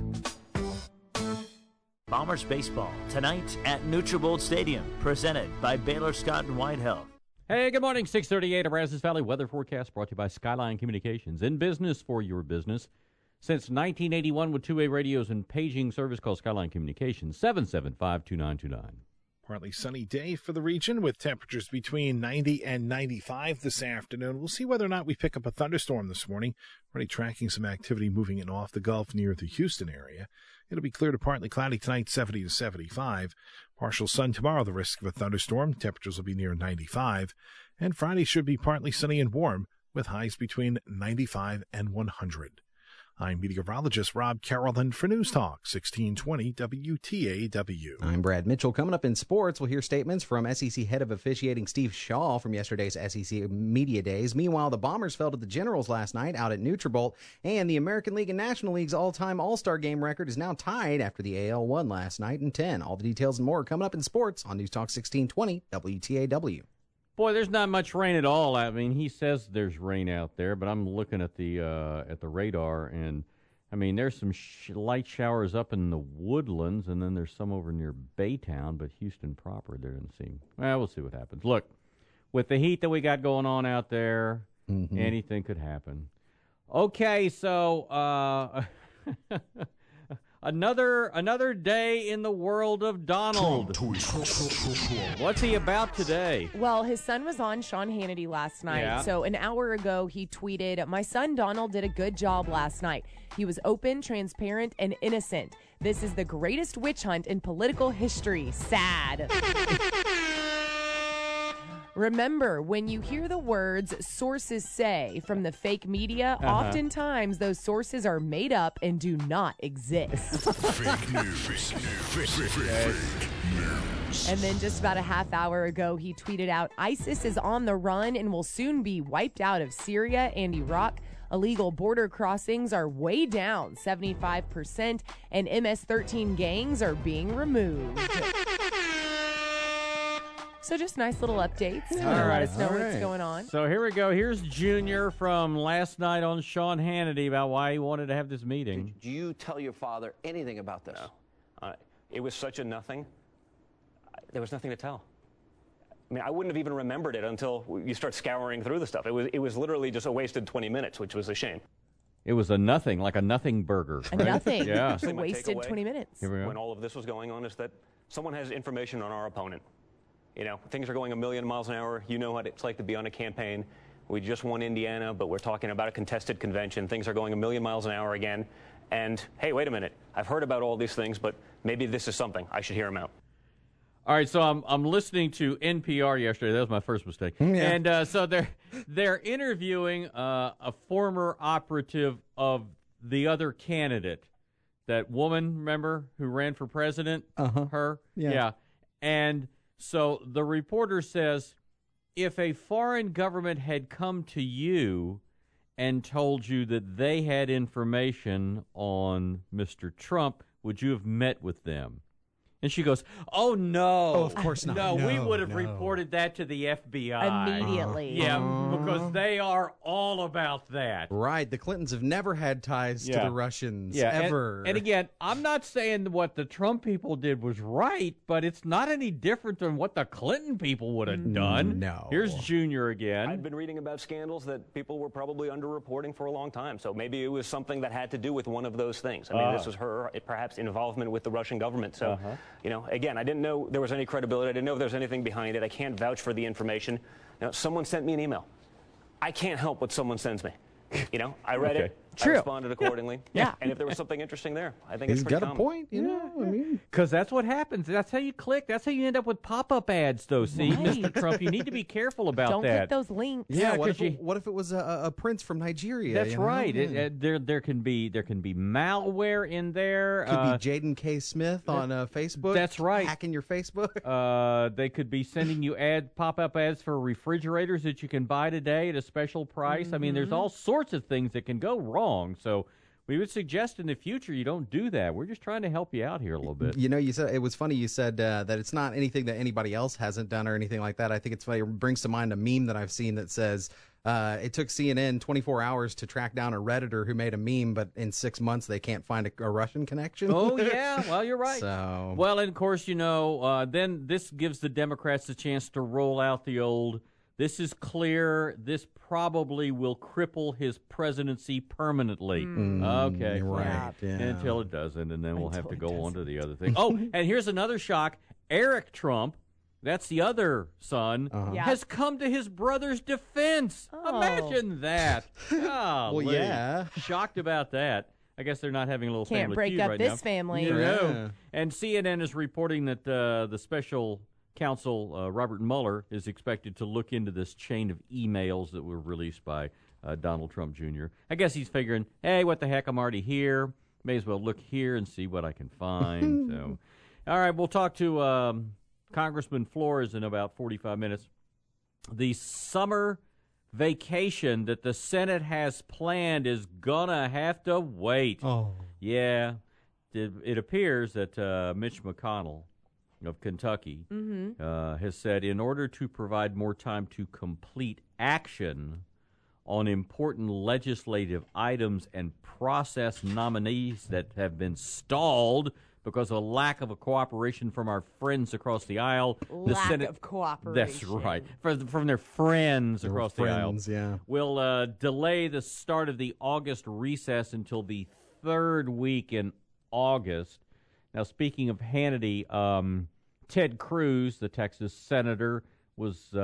Bombers baseball tonight at Nutrabolt Stadium, presented by Baylor Scott and White Health. Hey, good morning. 6:38, a Brazos Valley weather forecast brought to you by Skyline Communications. In business for your business since 1981 with two-way radios and paging service called Skyline Communications. 775-2929. Partly sunny day for the region with temperatures between 90 and 95 this afternoon. We'll see whether or not we pick up a thunderstorm this morning. Already tracking some activity moving in off the Gulf near the Houston area. It'll be clear to partly cloudy tonight, 70 to 75. Partial sun tomorrow, the risk of a thunderstorm. Temperatures will be near 95. And Friday should be partly sunny and warm with highs between 95 and 100. I'm meteorologist Rob Carrollton for News Talk 1620 WTAW. I'm Brad Mitchell. Coming up in sports, we'll hear statements from SEC head of officiating Steve Shaw from yesterday's SEC Media Days. Meanwhile, the Bombers fell to the Generals last night out at Nutrabolt, and the American League and National League's all-time All-Star Game record is now tied after the AL won last night in 10. All the details and more coming up in sports on News Talk 1620 WTAW. Boy, there's not much rain at all. I mean, he says there's rain out there, but I'm looking at the radar, and I mean, there's some light showers up in the Woodlands, and then there's some over near Baytown, but Houston proper, there doesn't seem. Well, we'll see what happens. Look, with the heat that we got going on out there, anything could happen. Okay, so another day in the world of Donald. What's he about today? Well, his son was on Sean Hannity last night. Yeah. So an hour ago, he tweeted, "My son Donald did a good job last night. He was open, transparent, and innocent. This is the greatest witch hunt in political history. Sad." Remember, when you hear the words "sources say" from the fake media, oftentimes those sources are made up and do not exist. Fake news. And then just about a half hour ago, he tweeted out, "ISIS is on the run and will soon be wiped out of Syria and Iraq. Illegal border crossings are way down 75%, and MS-13 gangs are being removed." So just nice little updates to let us know what's going on. So here we go. Here's Junior from last night on Sean Hannity about why he wanted to have this meeting. Did you tell your father anything about this? No. It was such a nothing. There was nothing to tell. I mean, I wouldn't have even remembered it until you start scouring through the stuff. It was literally just a wasted 20 minutes, which was a shame. It was a nothing, like a nothing burger. A nothing. Yeah. Just a wasted 20 minutes. Here we go. When all of this was going on is that someone has information on our opponent. You know, things are going a million miles an hour. You know what it's like to be on a campaign. We just won Indiana, but we're talking about a contested convention. Things are going a million miles an hour again. And, hey, wait a minute. I've heard about all these things, but maybe this is something. I should hear them out. All right, so I'm listening to NPR yesterday. That was my first mistake. And so they're interviewing a former operative of the other candidate. That woman, remember, who ran for president? Her? Yeah. And so the reporter says, if a foreign government had come to you and told you that they had information on Mr. Trump, would you have met with them? And she goes, "Oh, no. Oh, of course not. No, we would have reported that to the FBI. Immediately. Yeah, because they are all about that. Right. The Clintons have never had ties to the Russians, ever. And again, I'm not saying what the Trump people did was right, but it's not any different than what the Clinton people would have done. No. Here's Junior again. I've been reading about scandals that people were probably underreporting for a long time. So maybe it was something that had to do with one of those things. I mean, this was her, perhaps, involvement with the Russian government. So, you know, again, I didn't know there was any credibility. I didn't know if there was anything behind it. I can't vouch for the information. Now, someone sent me an email. I can't help what someone sends me. You know, I read it. True. I responded accordingly. Yeah. And if there was something interesting there, I think He's it's pretty got common. a point, you know. I mean, because that's what happens. That's how you click. That's how you end up with pop-up ads, though. See, Right. Mr. Trump, you need to be careful about Don't that. click those links. yeah. What 'cause if it was a prince from Nigeria? That's you know? right. Yeah. There can be malware in there. Could be Jaden K. Smith on Facebook. That's right. Hacking your Facebook. They could be sending you pop-up ads for refrigerators that you can buy today at a special price. I mean, there's all sorts of things that can go wrong. So we would suggest in the future you don't do that. We're just trying to help you out here a little bit. You know, you said it was funny. You said that it's not anything that anybody else hasn't done or anything like that. I think it's funny. It brings to mind a meme that I've seen that says it took CNN 24 hours to track down a Redditor who made a meme, but in 6 months they can't find a Russian connection. Oh, yeah. Well, you're right. So, well, and of course, you know, then this gives the Democrats a chance to roll out the old, this is clear, this probably will cripple his presidency permanently. Okay. right. Yeah. Until it doesn't, and then we'll have to go on to the other thing. Oh, and here's another shock. Eric Trump, that's the other son, has come to his brother's defense. Imagine that. Well, yeah. Shocked about that. I guess they're not having a little Can't family break feud up right this now. family. You know. Yeah. And CNN is reporting that the special counsel, Robert Mueller, is expected to look into this chain of emails that were released by Donald Trump Jr. I guess he's figuring, hey, what the heck, I'm already here. May as well look here and see what I can find. So, all right, we'll talk to Congressman Flores in about 45 minutes. The summer vacation that the Senate has planned is going to have to wait. Oh. Yeah. It appears that Mitch McConnell of Kentucky has said in order to provide more time to complete action on important legislative items and process nominees that have been stalled because of a lack of a cooperation from our friends across the aisle. Lack of cooperation. That's right. From their friends across the aisle. Yeah. Will delay the start of the August recess until the third week in August. Now, speaking of Hannity, Ted Cruz, the Texas senator, was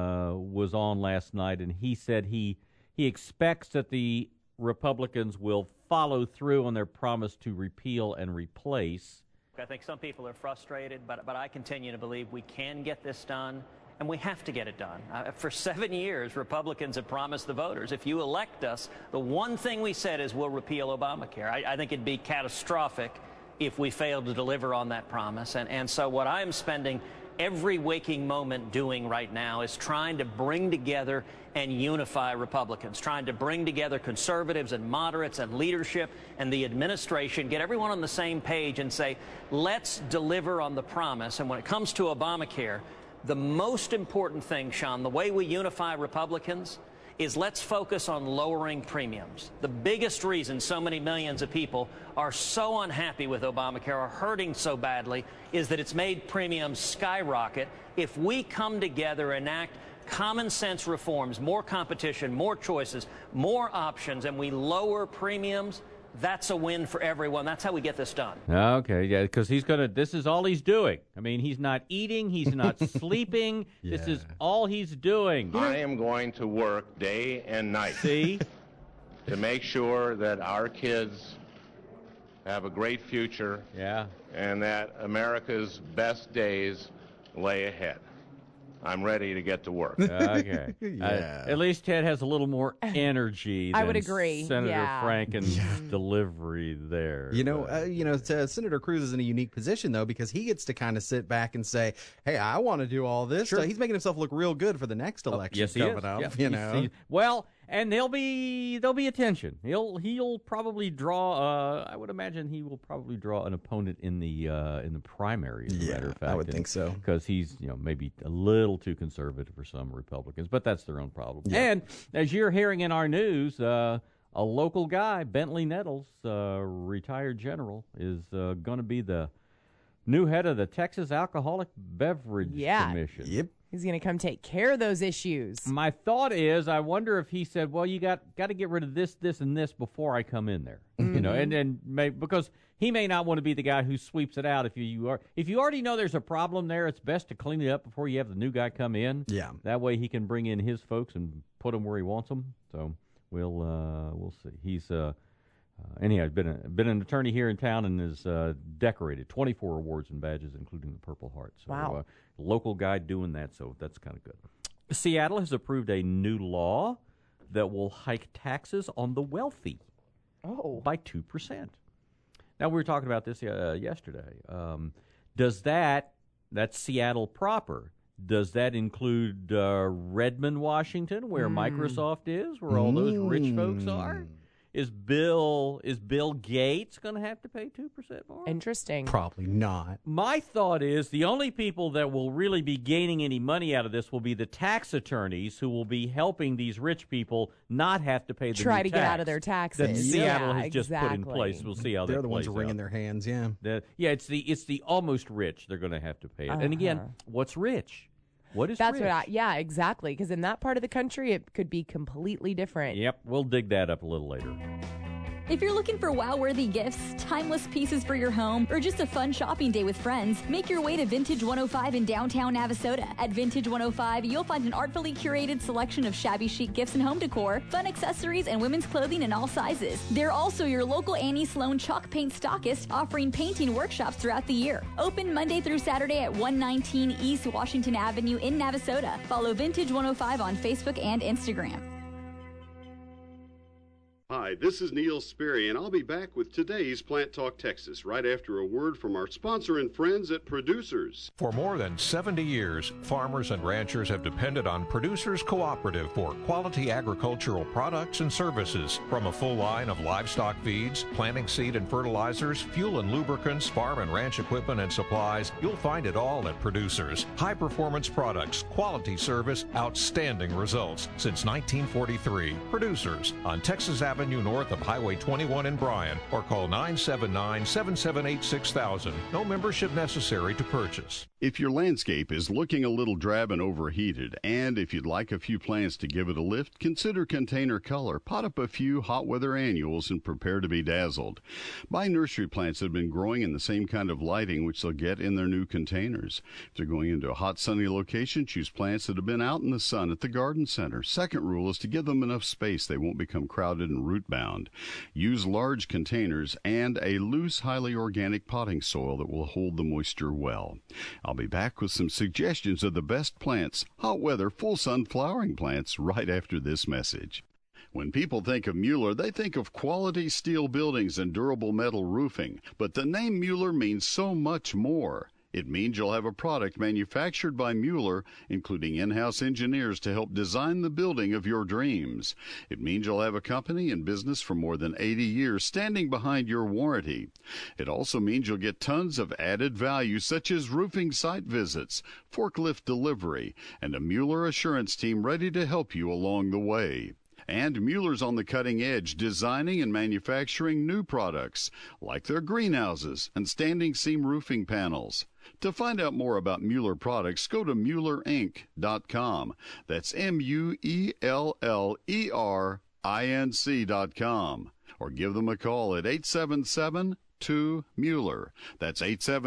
on last night, and he said he expects that the Republicans will follow through on their promise to repeal and replace. I think some people are frustrated, but I continue to believe we can get this done, and we have to get it done. For 7 years, Republicans have promised the voters, if you elect us, the one thing we said is we'll repeal Obamacare. I think it'd be catastrophic if we failed to deliver on that promise. And so what I'm spending every waking moment doing right now is trying to bring together and unify Republicans, trying to bring together conservatives and moderates and leadership and the administration, get everyone on the same page and say, let's deliver on the promise. And when it comes to Obamacare, the most important thing, Sean, the way we unify Republicans is let's focus on lowering premiums. The biggest reason so many millions of people are so unhappy with Obamacare, are hurting so badly, is that it's made premiums skyrocket. If we come together and enact common sense reforms, more competition, more choices, more options, and we lower premiums, that's a win for everyone. That's how we get this done. Okay, yeah, because this is all he's doing. I mean, he's not eating, he's not sleeping. Yeah. This is all he's doing. I am going to work day and night. See? To make sure that our kids have a great future. Yeah. And that America's best days lay ahead. I'm ready to get to work. Okay. Yeah. At least Ted has a little more energy than I would agree. Senator Franken's delivery there. Senator Cruz is in a unique position, though, because he gets to kind of sit back and say, hey, I want to do all this. Sure. So he's making himself look real good for the next election coming up. Yeah. Well, and there'll be attention. He'll probably draw. I would imagine he will probably draw an opponent in the primary. As a matter of fact, I would think so, because he's maybe a little too conservative for some Republicans, but that's their own problem. Yeah. And as you're hearing in our news, a local guy, Bentley Nettles, retired general, is going to be the new head of the Texas Alcoholic Beverage Commission. Yep. He's going to come take care of those issues. My thought is, I wonder if he said, well, you got to get rid of this, and this before I come in there. Mm-hmm. Because he may not want to be the guy who sweeps it out. If you already know there's a problem there, it's best to clean it up before you have the new guy come in. Yeah. That way he can bring in his folks and put them where he wants them. So we'll see. He's anyhow, been an attorney here in town and is decorated 24 awards and badges, including the Purple Heart. So, wow. Local guy doing that, so that's kind of good. Seattle has approved a new law that will hike taxes on the wealthy by 2%. Now, we were talking about this yesterday. Does that's Seattle proper? Does that include Redmond, Washington, where Microsoft is, where all those rich folks are? Is Bill Gates going to have to pay 2% more? Interesting. Probably not. My thought is the only people that will really be gaining any money out of this will be the tax attorneys who will be helping these rich people not have to pay the try new to tax get out of their taxes. that Seattle has exactly. just put in place. We'll see how they're that the ones plays wringing out. their hands. Yeah. It's the almost rich they're going to have to pay it. And again, what's rich? What is That's rich? exactly. Because in that part of the country, it could be completely different. Yep, we'll dig that up a little later. If you're looking for wow-worthy gifts, timeless pieces for your home, or just a fun shopping day with friends, make your way to Vintage 105 in downtown Navasota. At Vintage 105, you'll find an artfully curated selection of shabby chic gifts and home decor, fun accessories, and women's clothing in all sizes. They're also your local Annie Sloan chalk paint stockist, offering painting workshops throughout the year. Open Monday through Saturday at 119 East Washington Avenue in Navasota. Follow Vintage 105 on Facebook and Instagram. Hi, this is Neil Sperry, and I'll be back with today's Plant Talk Texas right after a word from our sponsor and friends at Producers. For more than 70 years, farmers and ranchers have depended on Producers Cooperative for quality agricultural products and services. From a full line of livestock feeds, planting seed and fertilizers, fuel and lubricants, farm and ranch equipment and supplies, you'll find it all at Producers. High-performance products, quality service, outstanding results. Since 1943, Producers on Texas Avenue north of Highway 21 in Bryan, or call 979-778-6000. No membership necessary to purchase. If your landscape is looking a little drab and overheated, and if you'd like a few plants to give it a lift, consider Container Color. Pot up a few hot weather annuals and prepare to be dazzled. Buy nursery plants that have been growing in the same kind of lighting which they'll get in their new containers. If they're going into a hot sunny location, choose plants that have been out in the sun at the garden center. Second rule is to give them enough space they won't become crowded and root bound. Use large containers and a loose, highly organic potting soil that will hold the moisture well. I'll be back with some suggestions of the best plants, hot weather, full sun flowering plants, right after this message. When people think of Mueller, they think of quality steel buildings and durable metal roofing. But the name Mueller means so much more. It means you'll have a product manufactured by Mueller, including in-house engineers to help design the building of your dreams. It means you'll have a company in business for more than 80 years standing behind your warranty. It also means you'll get tons of added value such as roofing site visits, forklift delivery, and a Mueller assurance team ready to help you along the way. And Mueller's on the cutting edge, designing and manufacturing new products, like their greenhouses and standing seam roofing panels. To find out more about Mueller products, go to MuellerInc.com. That's MuellerInc.com. Or give them a call at 877-2-MUELLER. That's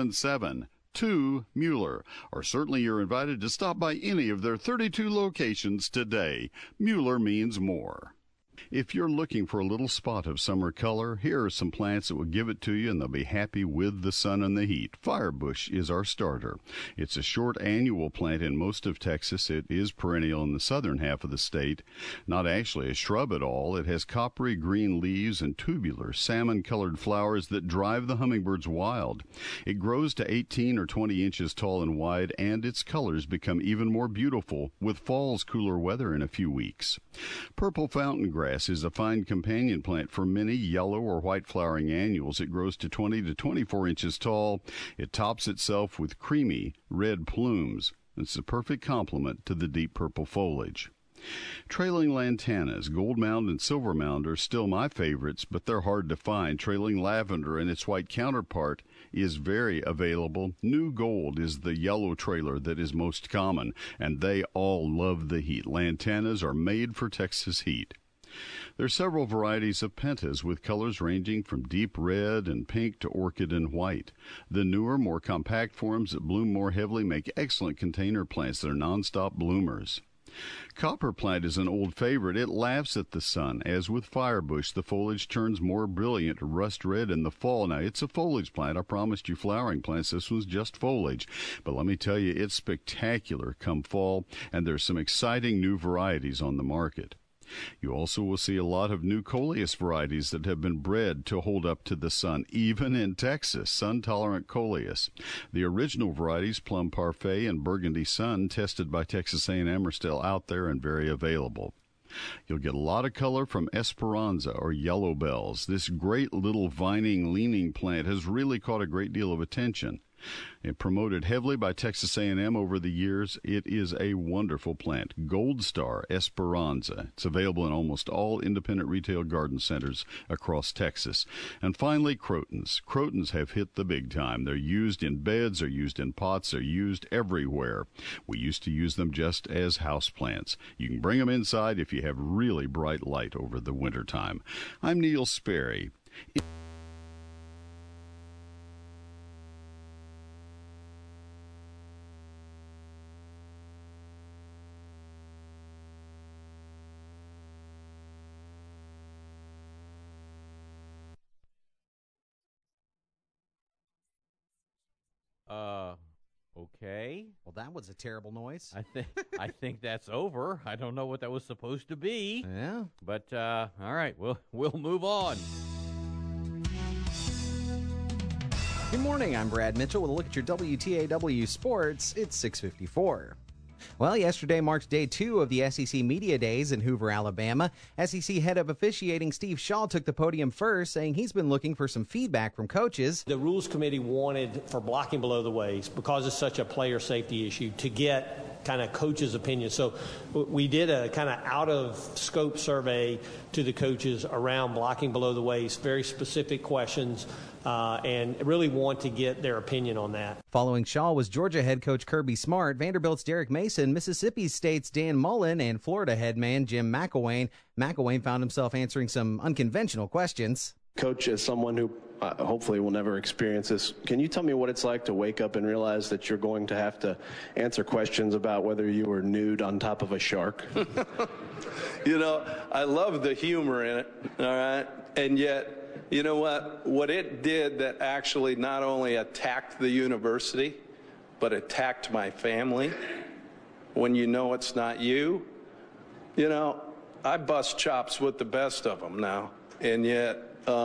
877-2-MUELLER. Or certainly you're invited to stop by any of their 32 locations today. Mueller means more. If you're looking for a little spot of summer color, here are some plants that will give it to you and they'll be happy with the sun and the heat. Firebush is our starter. It's a short annual plant in most of Texas. It is perennial in the southern half of the state. Not actually a shrub at all. It has coppery green leaves and tubular salmon-colored flowers that drive the hummingbirds wild. It grows to 18 or 20 inches tall and wide, and its colors become even more beautiful with fall's cooler weather in a few weeks. Purple fountain grass is a fine companion plant for many yellow or white flowering annuals. It grows to 20 to 24 inches tall. It tops itself with creamy red plumes. It's a perfect complement to the deep purple foliage. Trailing lantanas, gold mound and silver mound, are still my favorites, but they're hard to find. Trailing lavender and its white counterpart is very available. New gold is the yellow trailer that is most common, and they all love the heat. Lantanas are made for Texas heat. There are several varieties of pentas with colors ranging from deep red and pink to orchid and white. The newer, more compact forms that bloom more heavily make excellent container plants that are nonstop bloomers. Copper plant is an old favorite. It laughs at the sun. As with firebush, the foliage turns more brilliant, rust red in the fall. Now, it's a foliage plant. I promised you flowering plants. This one's just foliage. But let me tell you, it's spectacular come fall, and there's some exciting new varieties on the market. You also will see a lot of new coleus varieties that have been bred to hold up to the sun, even in Texas, sun-tolerant coleus. The original varieties, Plum Parfait and Burgundy Sun, tested by Texas A&M, are still out there and very available. You'll get a lot of color from Esperanza or Yellow Bells. This great little vining, leaning plant has really caught a great deal of attention. And promoted heavily by Texas A&M over the years, it is a wonderful plant. Gold Star Esperanza. It's available in almost all independent retail garden centers across Texas. And finally, crotons. Crotons have hit the big time. They're used in beds, they're used in pots, they're used everywhere. We used to use them just as houseplants. You can bring them inside if you have really bright light over the wintertime. I'm Neil Sperry. Okay. Well, that was a terrible noise. I think that's over. I don't know what that was supposed to be. Yeah. But all right, we'll move on. Good morning. I'm Brad Mitchell with a look at your WTAW sports. It's 6:54. Well, yesterday marked day 2 of the SEC Media Days in Hoover, Alabama. SEC head of officiating Steve Shaw took the podium first, saying he's been looking for some feedback from coaches. The Rules Committee wanted, for blocking below the waist, because it's such a player safety issue, to get kind of coaches' opinion. So we did a kind of out-of-scope survey to the coaches around blocking below the waist, very specific questions, and really want to get their opinion on that. Following Shaw was Georgia head coach Kirby Smart, Vanderbilt's Derek Mason, Mississippi State's Dan Mullen, and Florida head man Jim McElwain. McElwain found himself answering some unconventional questions. Coach, as someone who hopefully will never experience this, can you tell me what it's like to wake up and realize that you're going to have to answer questions about whether you were nude on top of a shark? You know, I love the humor in it, all right? And yet, you know what it did that actually not only attacked the university, but attacked my family, when you know it's not you. You know, I bust chops with the best of them now, and yet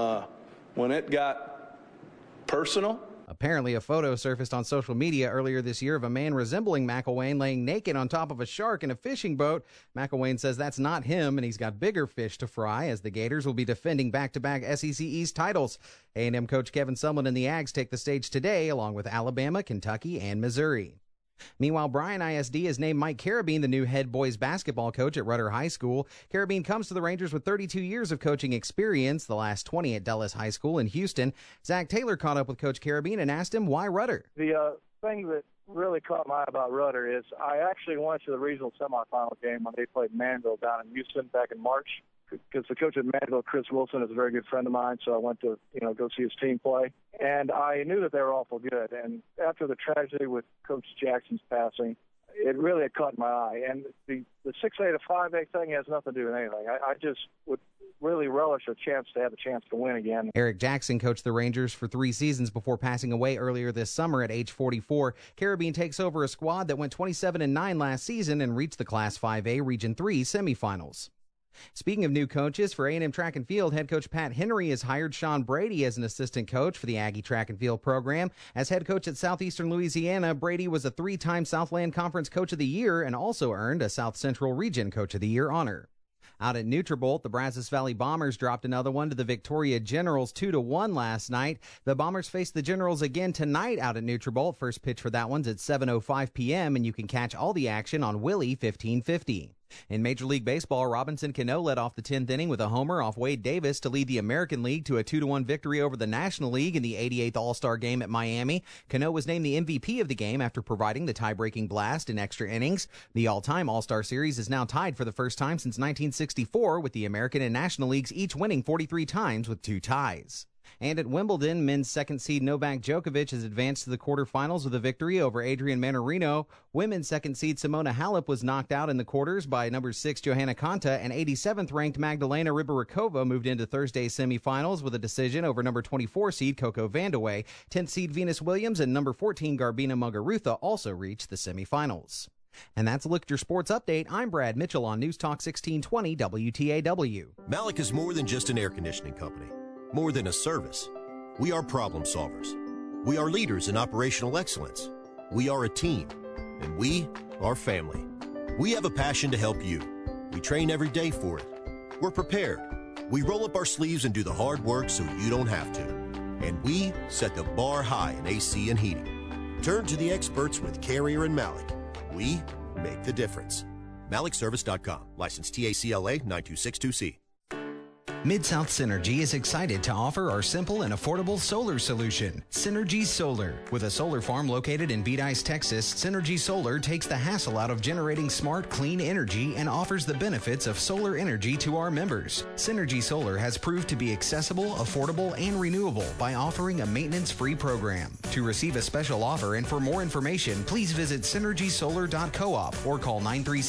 when it got personal. Apparently, a photo surfaced on social media earlier this year of a man resembling McElwain laying naked on top of a shark in a fishing boat. McElwain says that's not him, and he's got bigger fish to fry, as the Gators will be defending back-to-back SEC East titles. A&M coach Kevin Sumlin and the Ags take the stage today, along with Alabama, Kentucky, and Missouri. Meanwhile, Bryan ISD has named Mike Carabine the new head boys basketball coach at Rudder High School. Carabine comes to the Rangers with 32 years of coaching experience, the last 20 at Dulles High School in Houston. Zach Taylor caught up with Coach Carabine and asked him why Rudder. The thing that really caught my eye about Rudder is I actually went to the regional semifinal game when they played Manville down in Houston back in March, because the coach at Manville, Chris Wilson, is a very good friend of mine, so I went to go see his team play. And I knew that they were awful good. And after the tragedy with Coach Jackson's passing, it really had caught my eye. And the 6A to 5A thing has nothing to do with anything. I just would really relish a chance to have a chance to win again. Eric Jackson coached the Rangers for 3 seasons before passing away earlier this summer at age 44. Carabine takes over a squad that went 27-9 last season and reached the Class 5A Region 3 semifinals. Speaking of new coaches, for A&M track and field, head coach Pat Henry has hired Sean Brady as an assistant coach for the Aggie track and field program. As head coach at Southeastern Louisiana, Brady was a 3-time Southland Conference Coach of the Year and also earned a South Central Region Coach of the Year honor. Out at Nutrabolt, the Brazos Valley Bombers dropped another one to the Victoria Generals 2-1 last night. The Bombers face the Generals again tonight out at Nutrabolt. First pitch for that one's at 7:05 p.m., and you can catch all the action on Willie 1550. In Major League Baseball, Robinson Cano led off the 10th inning with a homer off Wade Davis to lead the American League to a 2-1 victory over the National League in the 88th All-Star Game at Miami. Cano was named the MVP of the game after providing the tie-breaking blast in extra innings. The all-time All-Star Series is now tied for the first time since 1964, with the American and National Leagues each winning 43 times with 2 ties. And at Wimbledon, men's second seed Novak Djokovic has advanced to the quarterfinals with a victory over Adrian Manarino. Women's second seed Simona Halep was knocked out in the quarters by number 6 Johanna Konta, and 87th ranked Magdalena Rybarikova moved into Thursday's semifinals with a decision over number 24 seed Coco Vandeweghe. 10th seed Venus Williams and number 14 Garbina Muguruza also reached the semifinals. And that's a look at your sports update. I'm Brad Mitchell on News Talk 1620 WTAW. Malik is more than just an air conditioning company. More than a service. We are problem solvers. We are leaders in operational excellence. We are a team. And we are family. We have a passion to help you. We train every day for it. We're prepared. We roll up our sleeves and do the hard work so you don't have to. And we set the bar high in AC and heating. Turn to the experts with Carrier and Malik. We make the difference. MalikService.com. License TACLA 9262C. Mid-South Synergy is excited to offer our simple and affordable solar solution, Synergy Solar. With a solar farm located in Bedice, Texas, Synergy Solar takes the hassle out of generating smart, clean energy and offers the benefits of solar energy to our members. Synergy Solar has proved to be accessible, affordable, and renewable by offering a maintenance-free program. To receive a special offer and for more information, please visit synergysolar.coop or call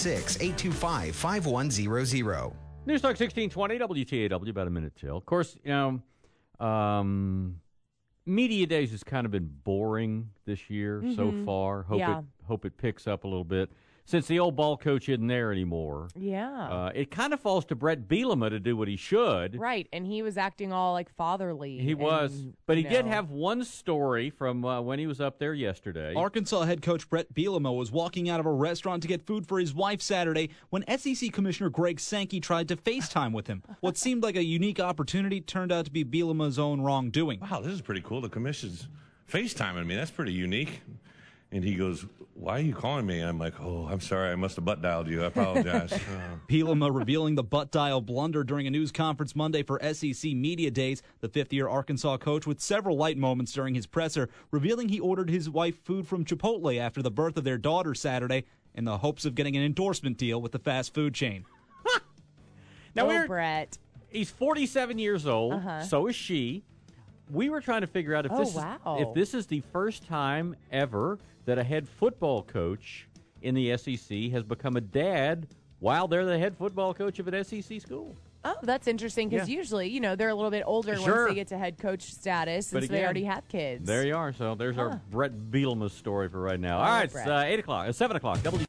936-825-5100. News Talk 1620, WTAW, about a minute till. Of course, Media Days has kind of been boring this year so far. Hope it picks up a little bit. Since the old ball coach isn't there anymore. Yeah. It kind of falls to Brett Bielema to do what he should. Right, and he was acting all like fatherly. He was. But he did have one story from when he was up there yesterday. Arkansas head coach Brett Bielema was walking out of a restaurant to get food for his wife Saturday when SEC Commissioner Greg Sankey tried to FaceTime with him. What seemed like a unique opportunity turned out to be Bielema's own wrongdoing. Wow, this is pretty cool. The commission's FaceTiming me. That's pretty unique. And he goes, "Why are you calling me?" I'm like, "Oh, I'm sorry. I must have butt dialed you. I apologize." Bielema revealing the butt dial blunder during a news conference Monday for SEC Media Days. The fifth-year Arkansas coach with several light moments during his presser, revealing he ordered his wife food from Chipotle after the birth of their daughter Saturday in the hopes of getting an endorsement deal with the fast food chain. Now, Brett. He's 47 years old. So is she. We were trying to figure out if this is the first time ever that a head football coach in the SEC has become a dad while they're the head football coach of an SEC school. Oh, that's interesting because usually, they're a little bit older once they get to head coach status since they already have kids. There you are. So there's our Brett Bielema story for right now. All right, it's 8 o'clock, 7 o'clock.